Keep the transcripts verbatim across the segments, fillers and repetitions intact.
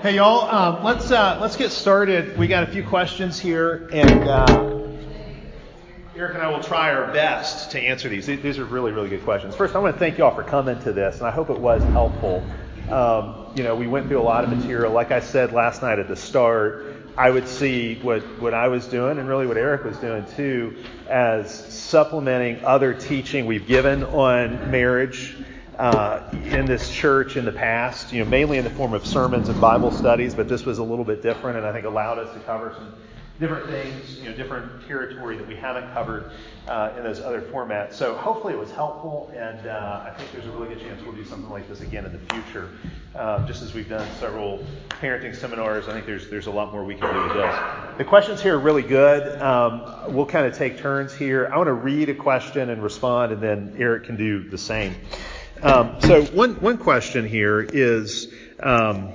Hey y'all, um, let's uh, let's get started. We got a few questions here, and uh, Eric and I will try our best to answer these. These are really, really good questions. First, I want to thank y'all for coming to this, and I hope it was helpful. Um, you know, we went through a lot of material. Like I said last night at the start, I would see what, what I was doing, and really what Eric was doing too, as supplementing other teaching we've given on marriage uh, in this church in the past, you know, mainly in the form of sermons and Bible studies, but this was a little bit different, and I think allowed us to cover some different things, you know, different territory that we haven't covered uh, in those other formats. So hopefully it was helpful, and uh, I think there's a really good chance we'll do something like this again in the future. Um, just as we've done several parenting seminars, I think there's there's a lot more we can do with this. The questions here are really good. Um, we'll kind of take turns here. I want to read a question and respond, and then Eric can do the same. Um, so one one question here is, um,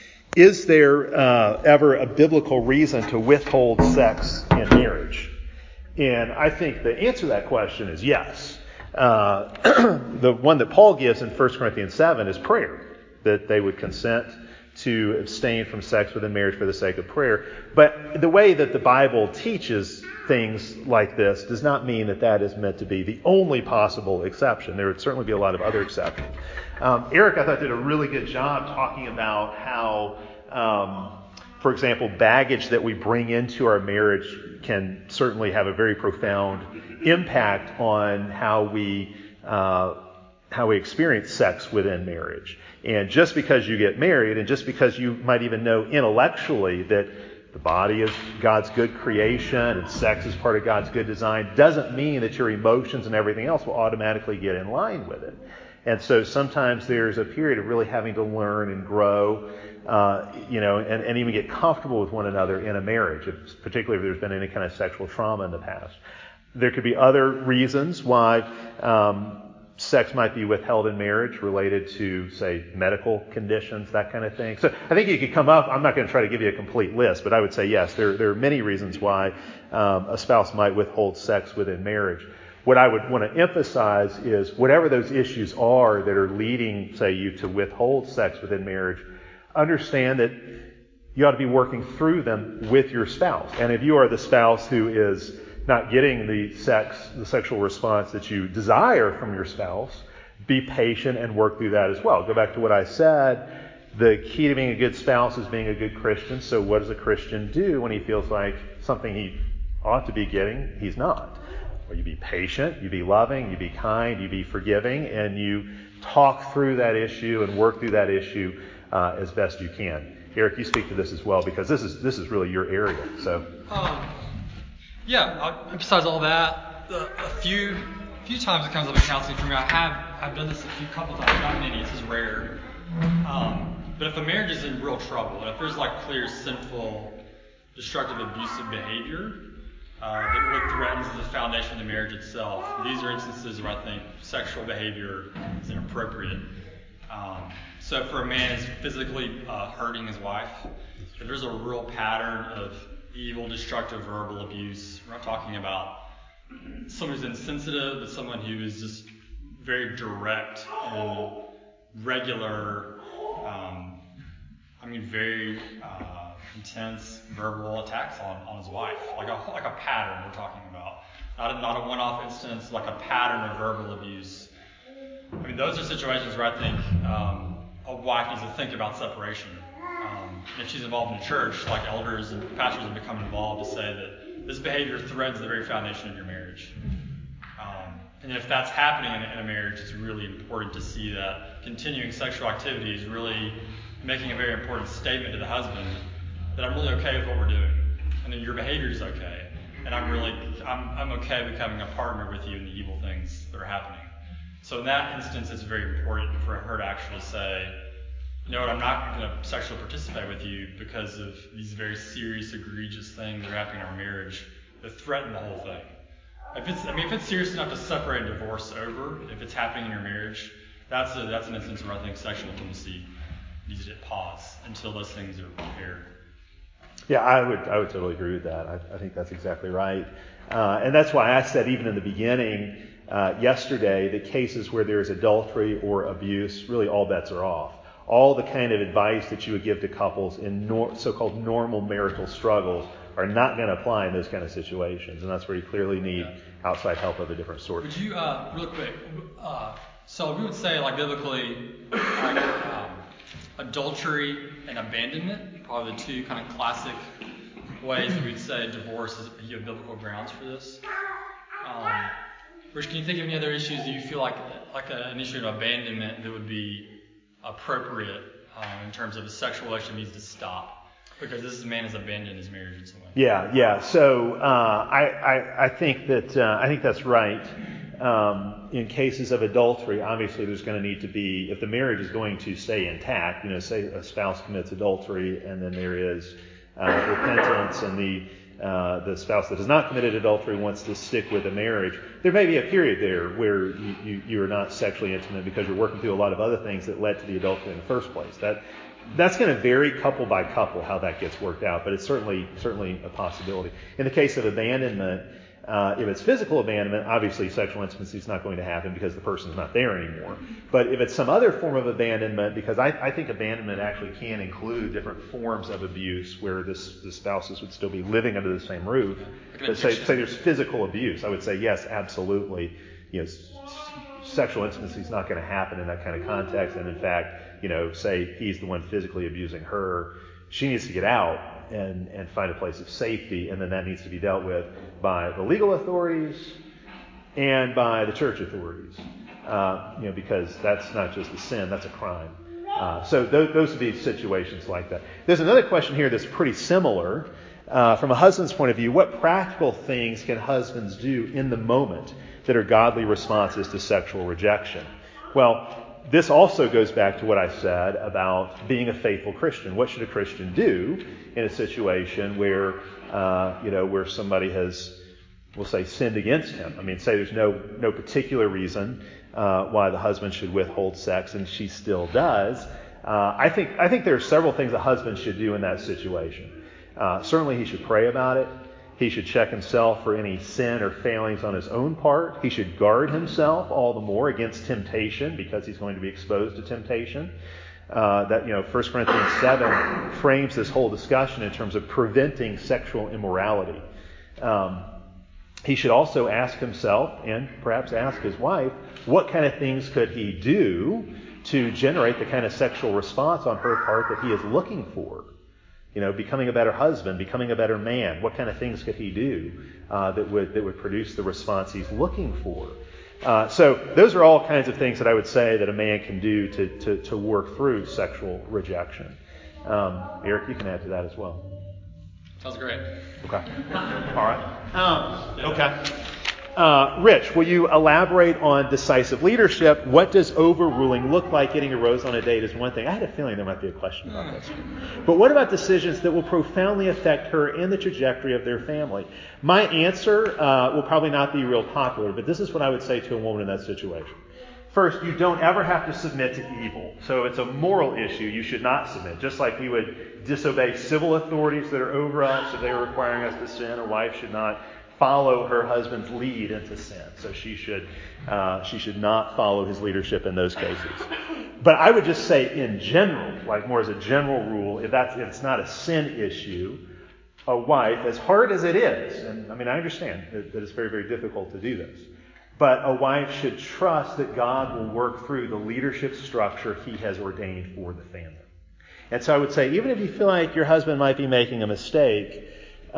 is there uh, ever a biblical reason to withhold sex in marriage? And I think the answer to that question is yes. Uh, the one that Paul gives in First Corinthians seven is prayer, that they would consent to abstain from sex within marriage for the sake of prayer. But the way that the Bible teaches things like this does not mean that that is meant to be the only possible exception. There would certainly be a lot of other exceptions. Um, Eric, I thought, did a really good job talking about how, um, for example, baggage that we bring into our marriage can certainly have a very profound impact on how we uh, how we experience sex within marriage. And just because you get married, and just because you might even know intellectually that the body is God's good creation and sex is part of God's good design, doesn't mean that your emotions and everything else will automatically get in line with it. And so sometimes there's a period of really having to learn and grow, uh, you know, and, and even get comfortable with one another in a marriage, if, particularly if there's been any kind of sexual trauma in the past. There could be other reasons why um, sex might be withheld in marriage related to, say, medical conditions, that kind of thing. So I think you could come up, I'm not going to try to give you a complete list, but I would say yes, there, there are many reasons why um, a spouse might withhold sex within marriage. What I would want to emphasize is whatever those issues are that are leading, say, you to withhold sex within marriage, understand that you ought to be working through them with your spouse. And if you are the spouse who is not getting the sex, the sexual response that you desire from your spouse, be patient and work through that as well. Go back to what I said. The key to being a good spouse is being a good Christian. So what does a Christian do when he feels like something he ought to be getting, he's not? Well, you be patient, you be loving, you be kind, you be forgiving, and you talk through that issue and work through that issue uh, as best you can. Eric, you speak to this as well, because this is this is really your area. So. Um. Yeah, I'll emphasize all that. Uh, a few few times it comes up in counseling for me. I have I've done this a few couple times, not many. This is rare. Um, but if a marriage is in real trouble, and if there's like clear sinful, destructive, abusive behavior uh, that really threatens the foundation of the marriage itself, these are instances where I think sexual behavior is inappropriate. Um, so for a man who's physically uh, hurting his wife, if there's a real pattern of evil, destructive, verbal abuse. We're not talking about someone who's insensitive, but someone who is just very direct and regular, um, I mean, very uh, intense verbal attacks on, on his wife. Like a like a pattern we're talking about. Not a, not a one-off instance, like a pattern of verbal abuse. I mean, those are situations where I think um, a wife needs to think about separation. Um, if she's involved in a church, like elders and pastors have become involved to say that this behavior threatens the very foundation of your marriage. Um, and if that's happening in a, in a marriage, it's really important to see that continuing sexual activity is really making a very important statement to the husband that I'm really okay with what we're doing, and then your behavior is okay, and I'm really I'm I'm okay becoming a partner with you in the evil things that are happening. So in that instance, it's very important for her to actually say, you know what, I'm not going to sexually participate with you because of these very serious, egregious things that are happening in our marriage that threaten the whole thing. If it's, I mean, if it's serious enough to separate and divorce over, if it's happening in your marriage, that's a, that's an instance where I think sexual intimacy needs to pause until those things are repaired. Yeah, I would I would totally agree with that. I, I think that's exactly right. Uh, and that's why I said even in the beginning uh, yesterday that cases where there is adultery or abuse, really all bets are off. all the kind of advice that you would give to couples in nor- so-called normal marital struggles are not going to apply in those kind of situations. And that's where you clearly need outside help of a different sort. Would you, uh, real quick, uh, so we would say, like, biblically, like, um, adultery and abandonment, probably the two kind of classic ways that we'd say divorce is, you have biblical grounds for this. Um, Rich, can you think of any other issues that you feel like, like a, an issue of abandonment that would be appropriate um, in terms of a sexual relationship needs to stop because this man has abandoned his marriage in some way? Yeah, yeah. So uh, I, I I think that uh, I think that's right. Um, in cases of adultery, obviously there's going to need to be, if the marriage is going to stay intact, you know, say a spouse commits adultery and then there is uh, repentance and the uh, the spouse that has not committed adultery wants to stick with the marriage, there may be a period there where you, you, you are not sexually intimate because you're working through a lot of other things that led to the adultery in the first place. That That's going to vary couple by couple how that gets worked out, but it's certainly certainly a possibility. In the case of abandonment, uh, if it's physical abandonment, obviously sexual intimacy is not going to happen because the person's not there anymore. But if it's some other form of abandonment, because I, I think abandonment actually can include different forms of abuse where this the spouses would still be living under the same roof. But say, say there's physical abuse, I would say yes, absolutely. You know, s- sexual intimacy is not going to happen in that kind of context, and in fact, you know, say he's the one physically abusing her, she needs to get out and, and find a place of safety, and then that needs to be dealt with by the legal authorities and by the church authorities, uh, you know, because that's not just a sin, that's a crime. Uh, so th- those would be situations like that. There's another question here that's pretty similar. Uh, from a husband's point of view, what practical things can husbands do in the moment that are godly responses to sexual rejection? Well, this also goes back to what I said about being a faithful Christian. What should a Christian do in a situation where, uh, you know, where somebody has, we'll say, sinned against him? I mean, say there's no no particular reason uh, why the husband should withhold sex, and she still does. Uh, I think I think there are several things a husband should do in that situation. Uh, certainly, he should pray about it. He should check himself for any sin or failings on his own part. He should guard himself all the more against temptation because he's going to be exposed to temptation. Uh, that, you know, First Corinthians seven frames this whole discussion in terms of preventing sexual immorality. Um, he should also ask himself, and perhaps ask his wife, what kind of things could he do to generate the kind of sexual response on her part that he is looking for? You know, becoming a better husband, becoming a better man. What kind of things could he do uh, that would that would produce the response he's looking for? Uh, so those are all kinds of things that I would say that a man can do to to, to work through sexual rejection. Um, Eric, you can add to that as well. Sounds great. Okay. All right. Um, okay. Uh, Rich, will you elaborate on decisive leadership? What does overruling look like? Getting a rose on a date is one thing. I had a feeling there might be a question about this. But what about decisions that will profoundly affect her and the trajectory of their family? My answer uh, will probably not be real popular, but this is what I would say to a woman in that situation. First, you don't ever have to submit to evil. So if it's a moral issue, you should not submit. Just like we would disobey civil authorities that are over us if they are requiring us to sin, a wife should not follow her husband's lead into sin. So she should uh, she should not follow his leadership in those cases. But I would just say in general, like more as a general rule, if that's if it's not a sin issue, a wife, as hard as it is, and I mean I understand that, that it's very, very difficult to do this, but a wife should trust that God will work through the leadership structure he has ordained for the family. And so I would say, even if you feel like your husband might be making a mistake,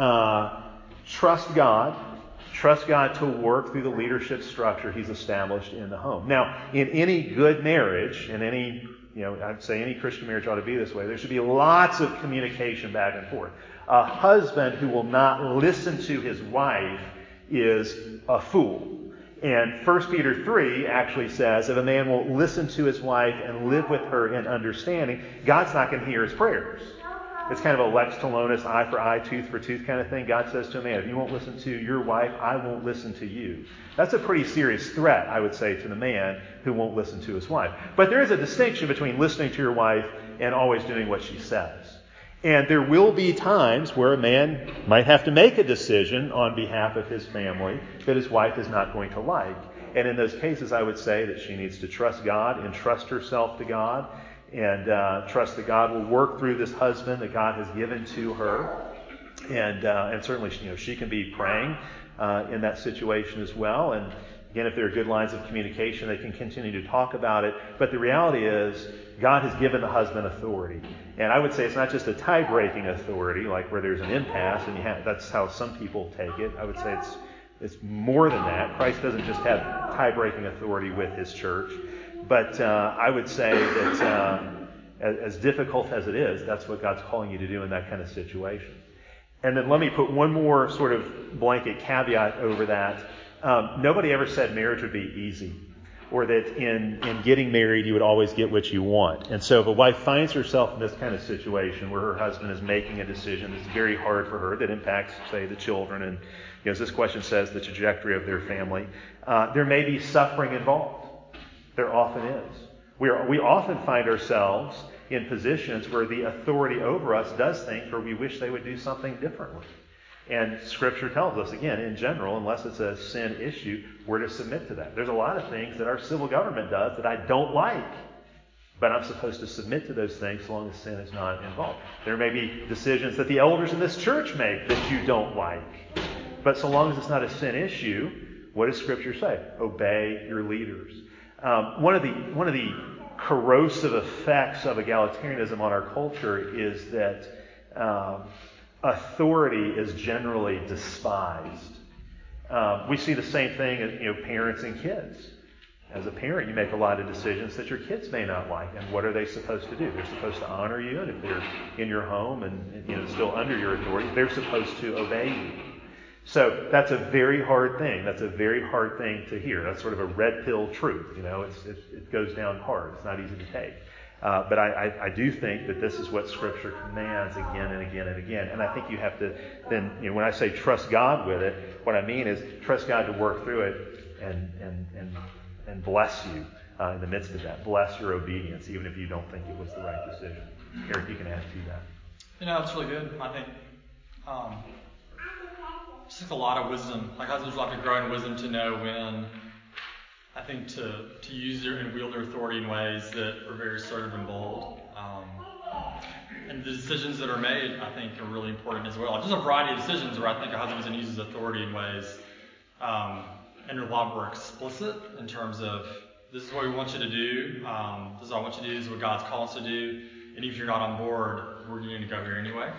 uh, Trust God. Trust God to work through the leadership structure he's established in the home. Now, in any good marriage, in any, you know, I'd say any Christian marriage ought to be this way, there should be lots of communication back and forth. A husband who will not listen to his wife is a fool. And First Peter three actually says if a man won't listen to his wife and live with her in understanding, God's not going to hear his prayers. It's kind of a lex talionis, eye for eye, tooth for tooth kind of thing. God says to a man, if you won't listen to your wife, I won't listen to you. That's a pretty serious threat, I would say, to the man who won't listen to his wife. But there is a distinction between listening to your wife and always doing what she says. And there will be times where a man might have to make a decision on behalf of his family that his wife is not going to like. And in those cases, I would say that she needs to trust God, entrust herself to God, and uh, trust that God will work through this husband that God has given to her. And uh, and certainly, you know, she can be praying uh, in that situation as well. And again, if there are good lines of communication, they can continue to talk about it. But the reality is, God has given the husband authority. And I would say it's not just a tie-breaking authority, like where there's an impasse, and you have, that's how some people take it. I would say it's it's more than that. Christ doesn't just have tie-breaking authority with his church. But uh, I would say that uh, as, as difficult as it is, that's what God's calling you to do in that kind of situation. And then let me put one more sort of blanket caveat over that. Um, nobody ever said marriage would be easy, or that in, in getting married you would always get what you want. And so if a wife finds herself in this kind of situation where her husband is making a decision that's very hard for her, that impacts, say, the children, and you know, as this question says, the trajectory of their family, uh, there may be suffering involved. There often is. We are, we often find ourselves in positions where the authority over us does things where we wish they would do something differently. And Scripture tells us, again, in general, unless it's a sin issue, we're to submit to that. There's a lot of things that our civil government does that I don't like, but I'm supposed to submit to those things so long as sin is not involved. There may be decisions that the elders in this church make that you don't like, but so long as it's not a sin issue, what does Scripture say? Obey your leaders. Um, one of the one of the corrosive effects of egalitarianism on our culture is that um, authority is generally despised. Um, we see the same thing as, you know, parents and kids. As a parent, you make a lot of decisions that your kids may not like. And what are they supposed to do? They're supposed to honor you, and if they're in your home and, you know, still under your authority, they're supposed to obey you. So that's a very hard thing. That's a very hard thing to hear. That's sort of a red pill truth. You know, it's, it, it goes down hard. It's not easy to take. Uh, but I, I, I do think that this is what Scripture commands again and again and again. And I think you have to then, you know, when I say trust God with it, what I mean is trust God to work through it and and and, and bless you uh, in the midst of that. Bless your obedience, even if you don't think it was the right decision. Eric, you can add to that. You know, that's really good. I think um, it's just a lot of wisdom. Like husbands will have to grow in wisdom to know when, I think, to, to use their and wield their authority in ways that are very assertive and bold. Um, and the decisions that are made, I think, are really important as well. Just a variety of decisions where I think a husband can use his authority in ways um, and a lot more explicit in terms of, this is what we want you to do, um, this is what I want you to do, this is what God's called us to do, and if you're not on board, we're going to go here anyway.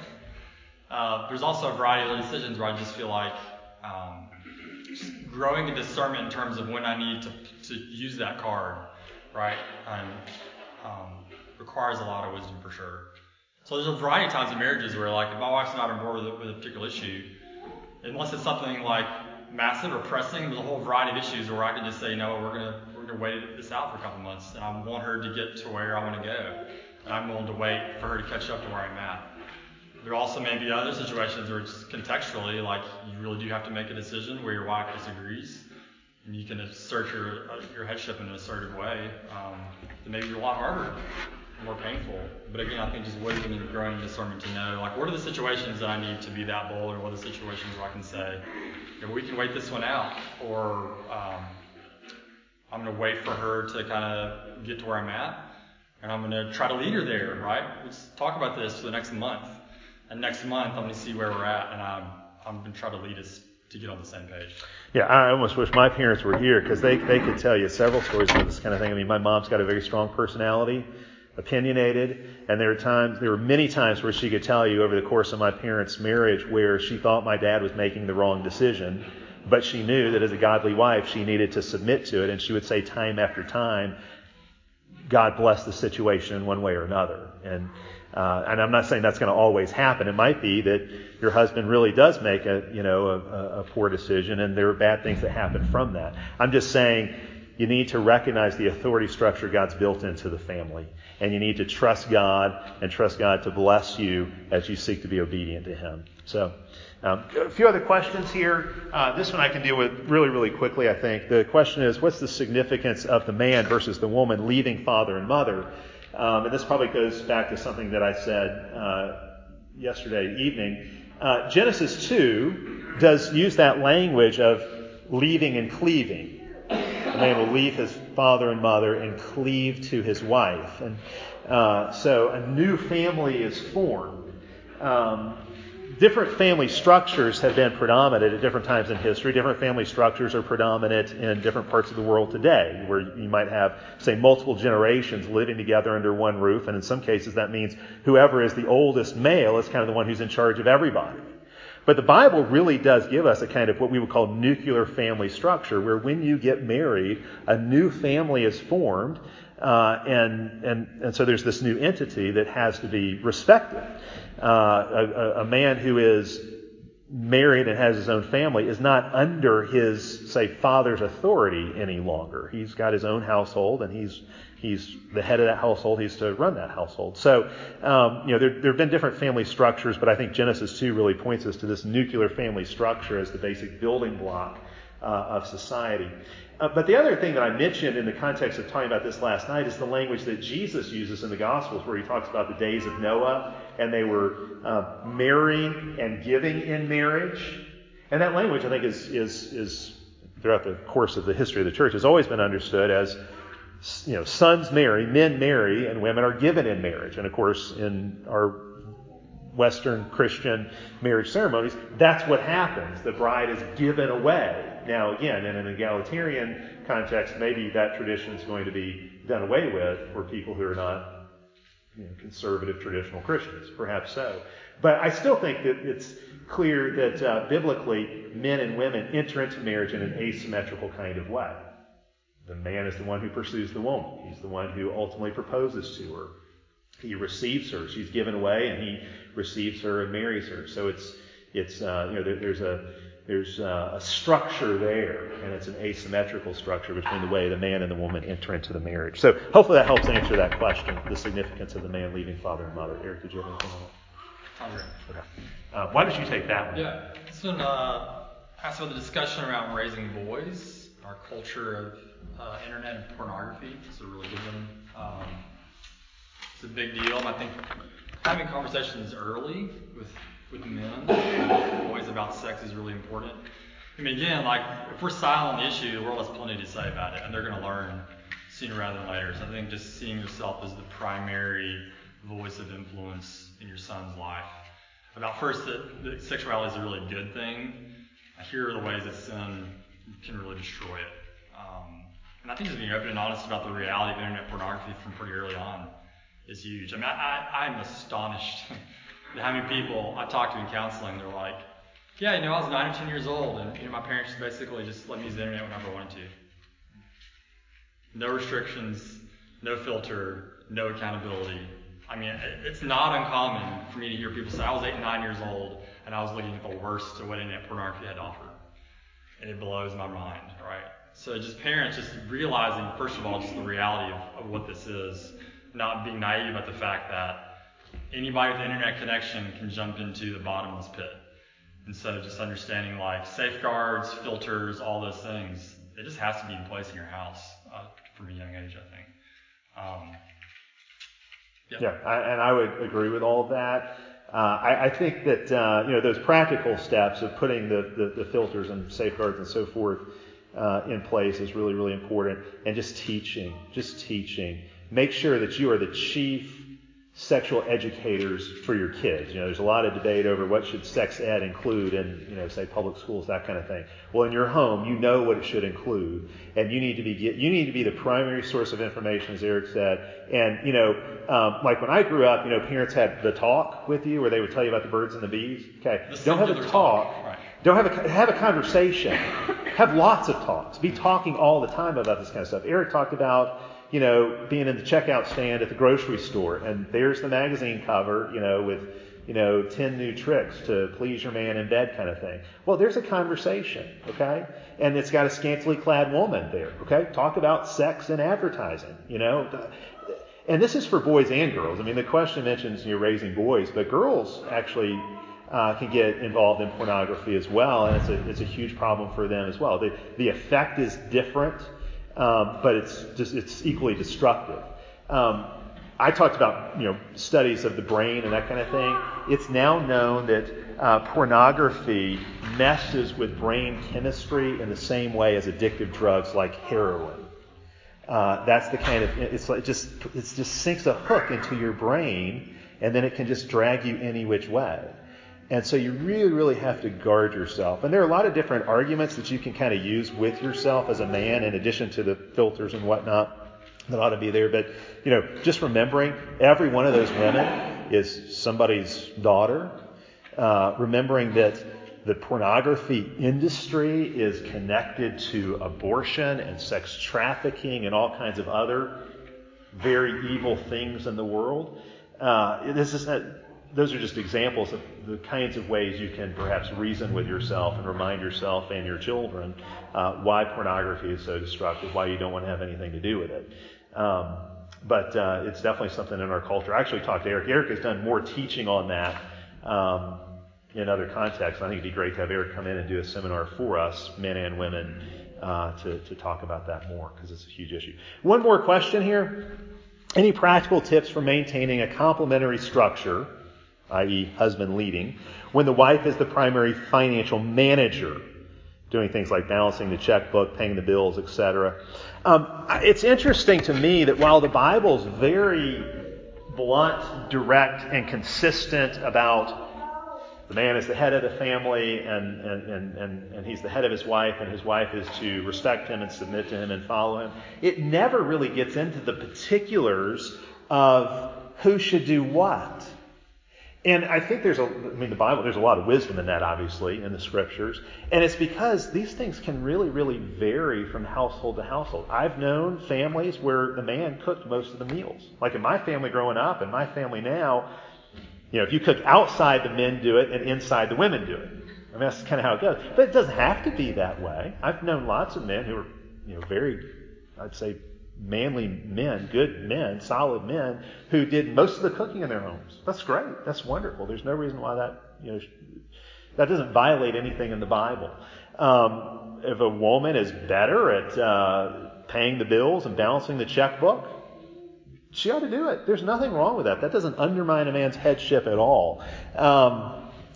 Uh, there's also a variety of other decisions where I just feel like um, growing a discernment in terms of when I need to to use that card, right, and um, requires a lot of wisdom for sure. So there's a variety of times in marriages where, like, if my wife's not on board with a, with a particular issue, unless it's something like massive or pressing, there's a whole variety of issues where I can just say, no, we're gonna we're gonna wait this out for a couple months, and I want her to get to where I want to go, and I'm willing to wait for her to catch up to where I'm at. There also may be other situations where it's contextually, like, you really do have to make a decision where your wife disagrees, and you can assert your your headship in an assertive way. Um, it may be a lot harder, more painful. But again, I think just wisdom and growing discernment to know, like, what are the situations that I need to be that bold, or what are the situations where I can say, you know, we can wait this one out, or um, I'm going to wait for her to kind of get to where I'm at, and I'm going to try to lead her there, right? Let's talk about this for the next month. And next month, I'm going to see where we're at, and I'm, I'm going to try to lead us to get on the same page. Yeah, I almost wish my parents were here, because they, they could tell you several stories about this kind of thing. I mean, my mom's got a very strong personality, opinionated, and there were times, there were many times where she could tell you over the course of my parents' marriage where she thought my dad was making the wrong decision, but she knew that as a godly wife, she needed to submit to it, and she would say time after time, God bless the situation in one way or another. And Uh, and I'm not saying that's going to always happen. It might be that your husband really does make a, you know, a, a poor decision, and there are bad things that happen from that. I'm just saying you need to recognize the authority structure God's built into the family, and you need to trust God and trust God to bless you as you seek to be obedient to Him. So, um, a few other questions here. Uh, this one I can deal with really, really quickly, I think. The question is, what's the significance of the man versus the woman leaving father and mother? Um, and this probably goes back to something that I said uh, yesterday evening. Uh, Genesis two does use that language of leaving and cleaving. A man will leave his father and mother and cleave to his wife. And Uh, so a new family is formed. Um, different family structures have been predominant at different times in history. Different family structures are predominant in different parts of the world today, where you might have, say, multiple generations living together under one roof, and in some cases that means whoever is the oldest male is kind of the one who's in charge of everybody. But the Bible really does give us a kind of what we would call nuclear family structure, where when you get married, a new family is formed, uh, and, and, and so there's this new entity that has to be respected. Uh, a, a man who is married and has his own family is not under his, say, father's authority any longer. He's got his own household, and he's He's the head of that household. He's to run that household. So, um, you know, there, there have been different family structures, but I think Genesis two really points us to this nuclear family structure as the basic building block uh, of society. Uh, but the other thing that I mentioned in the context of talking about this last night is the language that Jesus uses in the Gospels, where he talks about the days of Noah, and they were uh, marrying and giving in marriage. And that language, I think, is is is throughout the course of the history of the church has always been understood as, you know, sons marry, men marry, and women are given in marriage. And of course, in our Western Christian marriage ceremonies, that's what happens. The bride is given away. Now, again, in an egalitarian context, maybe that tradition is going to be done away with for people who are not, you know, conservative traditional Christians. Perhaps so. But I still think that it's clear that uh, biblically, men and women enter into marriage in an asymmetrical kind of way. The man is the one who pursues the woman. He's the one who ultimately proposes to her. He receives her. She's given away, and he receives her and marries her. So it's it's uh, you know there, there's a there's a, a structure there, and it's an asymmetrical structure between the way the man and the woman enter into the marriage. So hopefully that helps answer that question: the significance of the man leaving father and mother. Eric, did you have anything on that? Okay. Uh, why don't you take that one? Yeah. This one uh, asks about the discussion around raising boys, our culture of Uh, internet and pornography. It's a really good one. Um, it's a big deal, and I think having conversations early with with men, with boys about sex is really important. I mean, again, like if we're silent on the issue, the world has plenty to say about it, and they're going to learn sooner rather than later. So I think just seeing yourself as the primary voice of influence in your son's life. About first that, that sexuality is a really good thing. I hear the ways that sin can really destroy it. Um, And I think just being open and honest about the reality of internet pornography from pretty early on is huge. I mean, I, I, I'm astonished at how many people I talk to in counseling, they're like, yeah, you know, I was nine or ten years old, and you know, my parents basically just let me use the internet whenever I wanted to. No restrictions, no filter, no accountability. I mean, it, it's not uncommon for me to hear people say, I was eight and nine years old, and I was looking at the worst of what internet pornography had to offer. And it blows my mind, right? So just parents just realizing, first of all, just the reality of, of what this is, not being naive about the fact that anybody with an internet connection can jump into the bottomless pit. And so just understanding like safeguards, filters, all those things, it just has to be in place in your house uh, from a young age, I think. Um, yeah, yeah I, and I would agree with all of that. Uh, I, I think that uh, you know those practical steps of putting the, the, the filters and safeguards and so forth Uh, in place is really, really important. And just teaching, just teaching. Make sure that you are the chief sexual educators for your kids. You know, there's a lot of debate over what should sex ed include in, you know, say public schools, that kind of thing. Well, in your home, you know what it should include, and you need to be you need to be the primary source of information, as Eric said. And you know, um, like when I grew up, you know, parents had the talk with you, where they would tell you about the birds and the bees. Okay, the don't have a talk. talk. Right. Don't have a have a conversation. Have lots of talks. Be talking all the time about this kind of stuff. Eric talked about, you know, being in the checkout stand at the grocery store, and there's the magazine cover, you know, with, you know, ten new tricks to please your man in bed kind of thing. Well, there's a conversation, okay? And it's got a scantily clad woman there, okay? Talk about sex and advertising, you know. And this is for boys and girls. I mean, the question mentions you're raising boys, but girls actually Uh, can get involved in pornography as well, and it's a it's a huge problem for them as well. The the effect is different, um, but it's just it's equally destructive. Um, I talked about you know studies of the brain and that kind of thing. It's now known that uh, pornography messes with brain chemistry in the same way as addictive drugs like heroin. uh, that's the kind of, it's like just, it just sinks a hook into your brain, and then it can just drag you any which way. And so you really, really have to guard yourself. And there are a lot of different arguments that you can kind of use with yourself as a man, in addition to the filters and whatnot that ought to be there. But, you know, just remembering every one of those women is somebody's daughter. Uh, remembering that the pornography industry is connected to abortion and sex trafficking and all kinds of other very evil things in the world. Uh, this is not, those are just examples of the kinds of ways you can perhaps reason with yourself and remind yourself and your children uh, why pornography is so destructive, why you don't want to have anything to do with it. Um, but uh, it's definitely something in our culture. I actually talked to Eric. Eric has done more teaching on that um, in other contexts. I think it'd be great to have Eric come in and do a seminar for us, men and women, uh, to, to talk about that more, because it's a huge issue. One more question here. Any practical tips for maintaining a complementary structure, that is husband leading, when the wife is the primary financial manager, doing things like balancing the checkbook, paying the bills, et cetera? Um, it's interesting to me that while the Bible's very blunt, direct, and consistent about the man is the head of the family, and, and, and, and, and he's the head of his wife, and his wife is to respect him and submit to him and follow him, it never really gets into the particulars of who should do what. And I think there's a, I mean, the Bible, there's a lot of wisdom in that, obviously, in the Scriptures. And it's because these things can really, really vary from household to household. I've known families where the man cooked most of the meals. Like in my family growing up, and my family now, you know, if you cook outside, the men do it, and inside, the women do it. I mean, that's kind of how it goes. But it doesn't have to be that way. I've known lots of men who are, you know, very, I'd say, manly men, good men, solid men, who did most of the cooking in their homes. That's great. That's wonderful. There's no reason why that, you know, that doesn't violate anything in the Bible. Um, if a woman is better at uh, paying the bills and balancing the checkbook, she ought to do it. There's nothing wrong with that. That doesn't undermine a man's headship at all. Um,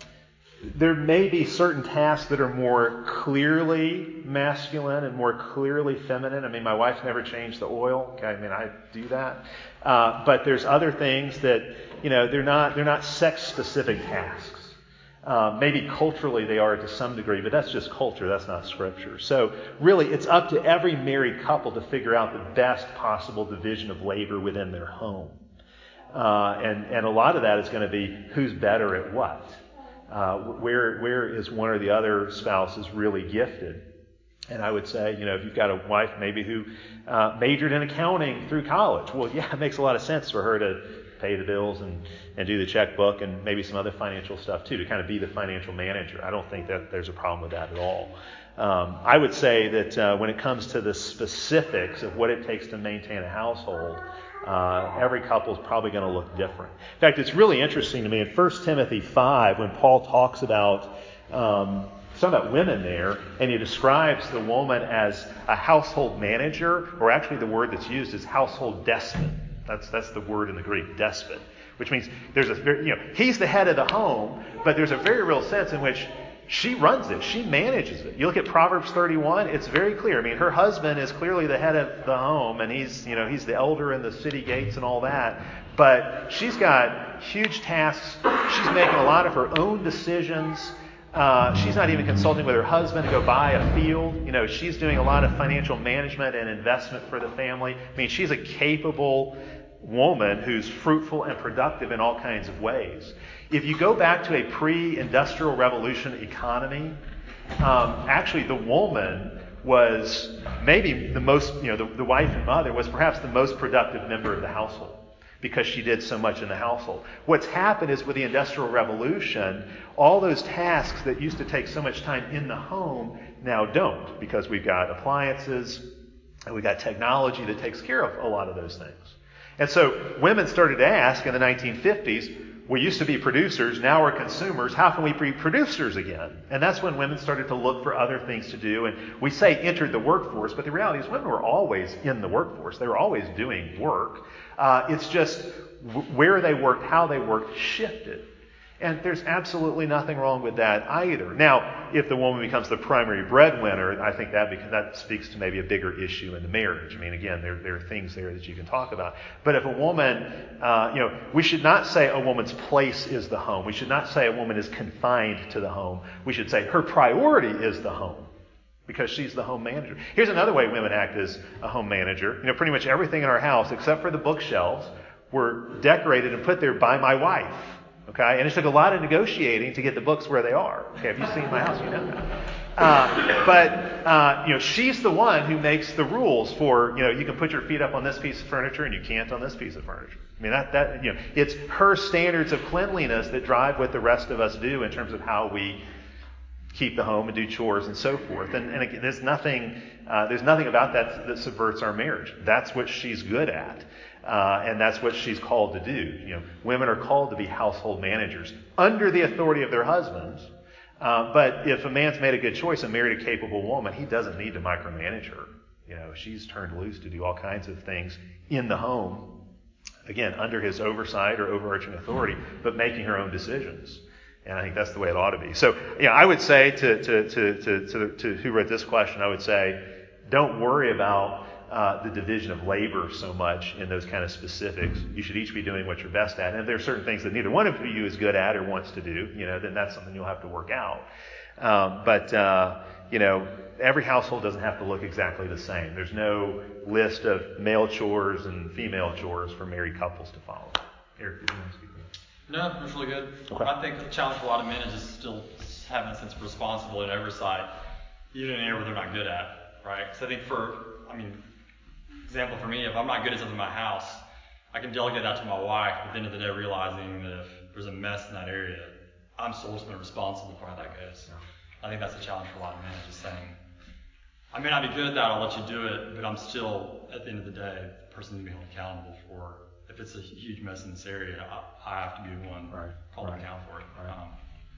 there may be certain tasks that are more clearly masculine and more clearly feminine. I mean, my wife's never changed the oil. Okay, I mean, I do that. Uh, but there's other things that, you know, they're not they're not sex-specific tasks. Um, maybe culturally they are to some degree, but that's just culture. That's not Scripture. So really, it's up to every married couple to figure out the best possible division of labor within their home. Uh, and, and a lot of that is going to be who's better at what. Uh, where where is one or the other spouses really gifted? And I would say, you know, if you've got a wife maybe who uh, majored in accounting through college, well, yeah, it makes a lot of sense for her to pay the bills and, and do the checkbook and maybe some other financial stuff too, to kind of be the financial manager. I don't think that there's a problem with that at all. Um, I would say that uh, when it comes to the specifics of what it takes to maintain a household, uh, every couple is probably going to look different. In fact, it's really interesting to me in First Timothy five when Paul talks about um, Some about women there, and he describes the woman as a household manager, or actually the word that's used is household despot. That's that's the word in the Greek, despot, which means there's a very, you know, he's the head of the home, but there's a very real sense in which she runs it, she manages it. You look at Proverbs thirty-one, it's very clear. I mean, her husband is clearly the head of the home, and he's, you know, he's the elder in the city gates and all that. But she's got huge tasks. She's making a lot of her own decisions. Uh, she's not even consulting with her husband to go buy a field. You know, she's doing a lot of financial management and investment for the family. I mean, she's a capable woman who's fruitful and productive in all kinds of ways. If you go back to a pre-industrial revolution economy, um, actually the woman was maybe the most, you know, the, the wife and mother was perhaps the most productive member of the household, because she did so much in the household. What's happened is with the Industrial Revolution, all those tasks that used to take so much time in the home now don't, because we've got appliances and we've got technology that takes care of a lot of those things. And so women started to ask in the nineteen fifties, we used to be producers, now we're consumers, how can we be producers again? And that's when women started to look for other things to do. And we say entered the workforce, but the reality is women were always in the workforce. They were always doing work. Uh, it's just w- where they worked, how they worked shifted. And there's absolutely nothing wrong with that either. Now, if the woman becomes the primary breadwinner, I think that beca- that speaks to maybe a bigger issue in the marriage. I mean, again, there, there are things there that you can talk about. But if a woman, uh, you know, we should not say a woman's place is the home. We should not say a woman is confined to the home. We should say her priority is the home, because she's the home manager. Here's another way women act as a home manager. You know, pretty much everything in our house, except for the bookshelves, were decorated and put there by my wife. Okay, and it took a lot of negotiating to get the books where they are. Okay, if you've seen my house, you know that. Uh, but uh, you know, she's the one who makes the rules for, you know, you can put your feet up on this piece of furniture and you can't on this piece of furniture. I mean, that that you know, it's her standards of cleanliness that drive what the rest of us do in terms of how we keep the home and do chores and so forth. And, and again, there's nothing uh, there's nothing about that that subverts our marriage. That's what she's good at. Uh, and that's what she's called to do. You know, women are called to be household managers under the authority of their husbands. Uh, but if a man's made a good choice and married a capable woman, he doesn't need to micromanage her. You know, she's turned loose to do all kinds of things in the home, again, under his oversight or overarching authority, but making her own decisions. And I think that's the way it ought to be. So, yeah, I would say to to to to to, to who wrote this question, I would say, don't worry about Uh, the division of labor so much in those kind of specifics. You should each be doing what you're best at. And if there are certain things that neither one of you is good at or wants to do, you know, then that's something you'll have to work out. Um, but, uh, you know, every household doesn't have to look exactly the same. There's no list of male chores and female chores for married couples to follow. Eric, did you want to speak to that? No, that's really good. Okay. I think the challenge for a lot of men is just still having a sense of responsibility and oversight, even in an area where they're not good at, right? So I think for, I mean, example for me, if I'm not good at something in my house, I can delegate that to my wife, but at the end of the day realizing that if there's a mess in that area, I'm still ultimately responsible for how that goes. Yeah. I think that's a challenge for a lot of men, just saying, I may not be good at that, I'll let you do it, but I'm still, at the end of the day, the person to be held accountable for, if it's a huge mess in this area, I, I have to be the one right. called right. to account for it. Right. Um,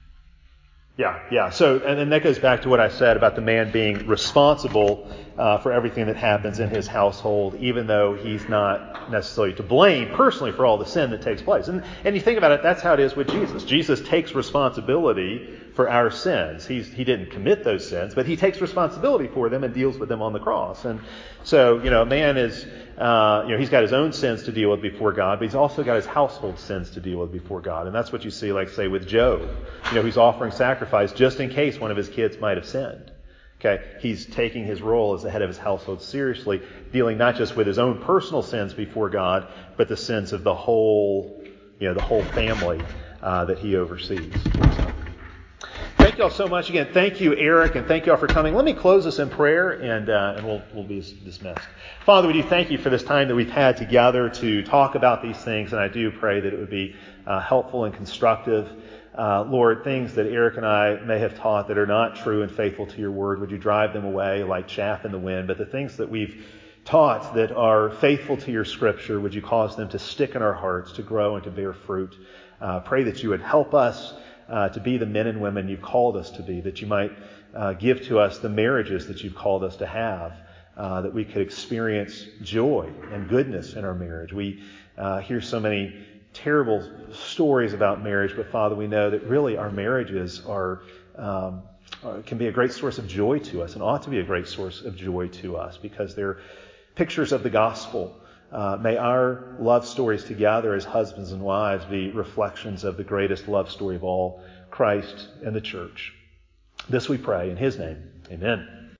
Yeah, yeah. So, and then that goes back to what I said about the man being responsible uh, for everything that happens in his household, even though he's not necessarily to blame personally for all the sin that takes place. And and you think about it, that's how it is with Jesus. Jesus takes responsibility for our sins. He's he didn't commit those sins, but he takes responsibility for them and deals with them on the cross. And so, you know, a man is, uh, you know, he's got his own sins to deal with before God, but he's also got his household sins to deal with before God. And that's what you see, like, say, with Job. You know, he's offering sacrifice just in case one of his kids might have sinned. Okay, he's taking his role as the head of his household seriously, dealing not just with his own personal sins before God, but the sins of the whole, you know, the whole family uh, that he oversees. So, thank you all so much again. Thank you, Eric, and thank you all for coming. Let me close this in prayer, and uh, and we'll we'll be dismissed. Father, we do thank you for this time that we've had together to talk about these things, and I do pray that it would be uh, helpful and constructive. Uh, Lord, things that Eric and I may have taught that are not true and faithful to your word, would you drive them away like chaff in the wind? But the things that we've taught that are faithful to your scripture, would you cause them to stick in our hearts, to grow and to bear fruit? Uh, pray that you would help us uh, to be the men and women you've called us to be, that you might uh, give to us the marriages that you've called us to have, uh, that we could experience joy and goodness in our marriage. We uh, hear so many terrible stories about marriage, but Father, we know that really our marriages are, um, are can be a great source of joy to us and ought to be a great source of joy to us because they're pictures of the gospel. Uh, may our love stories together as husbands and wives be reflections of the greatest love story of all, Christ and the church. This we pray in his name. Amen.